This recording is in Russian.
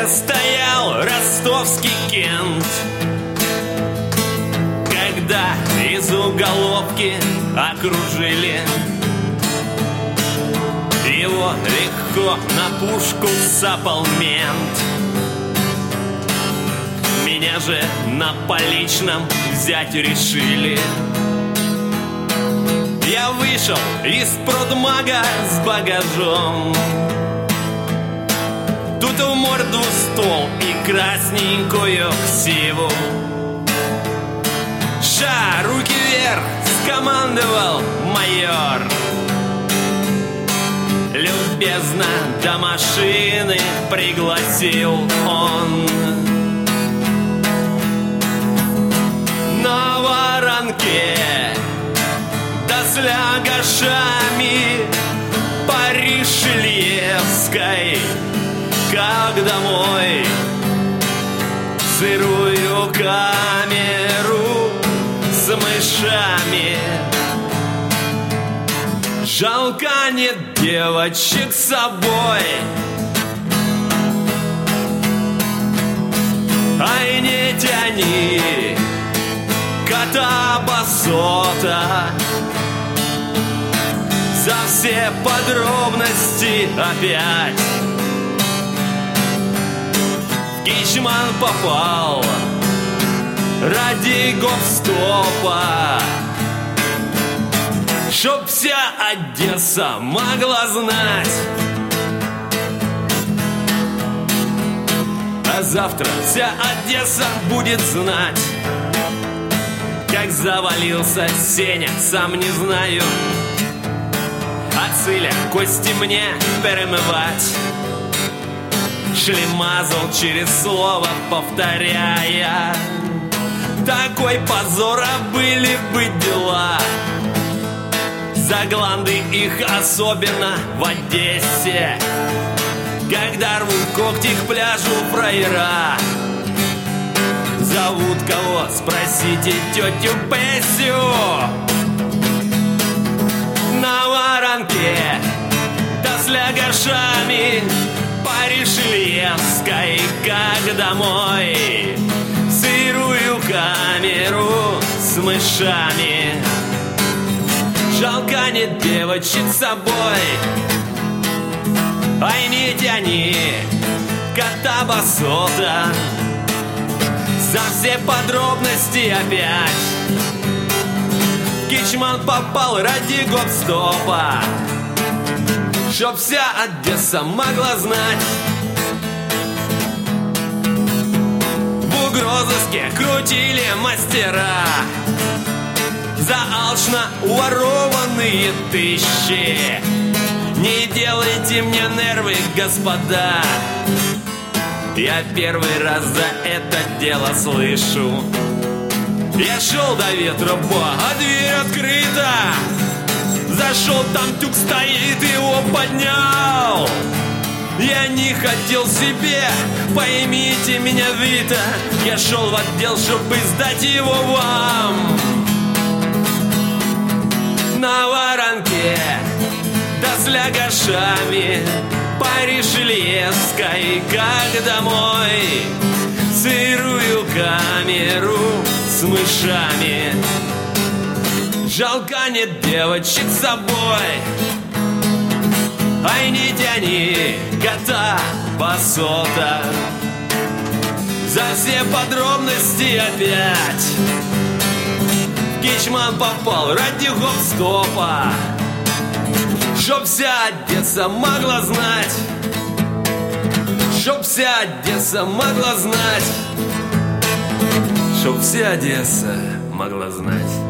стоял ростовский Кент, когда из уголовки окружили. Его легко на пушку сапал мент. Меня же на поличном взять решили. Я вышел из продмага с багажом. Тут в морду стол и красненькую ксиву. «Ша, руки вверх!» — скомандовал майор. Любезно до машины пригласил он. На воронке да с лягашами по Ришельевской, как домой, сырую камеру с мышами. Жалко нет девочек с собой. Ай, не тяни кота басота. За все подробности опять в Кичман попал ради гоп-стопа, чтоб вся Одесса могла знать. А завтра вся Одесса будет знать, как завалился Сеня, сам не знаю. От Циля кости мне перемывать. Шлемазал через слово, повторяя: такой позор, а были бы дела. За гланды их особенно в Одессе, когда рвут когти к пляжу фраера. Зовут кого? Спросите тетю Пессю. На воронке да с лягашами по Ришельевской, как домой, сырую камеру с мышами. Жалко нет девочек с собой. Ай, не тяни кота басота. За все подробности опять в Кичман попал ради гоп-стопа, чтоб вся Одесса могла знать. В угрозыске крутили мастера за алчно уворованные тысячи. Не делайте мне нервы, господа. Я первый раз за это дело слышу. Я шел до ветропа, а дверь открыта. Зашел, там тюк стоит, его поднял. Я не хотел себе, поймите меня, Вита. Я шел в отдел, чтобы сдать его вам. На воронке да с лягашами по Ришельевской, как домой, сырую камеру с мышами. Жалко нет девочек с собой. Ай, не тяни кота басота. За все подробности опять в Кичман попал ради гоп-стопа, чтоб вся Одесса могла знать. Чтоб вся Одесса могла знать. Чтоб вся Одесса могла знать.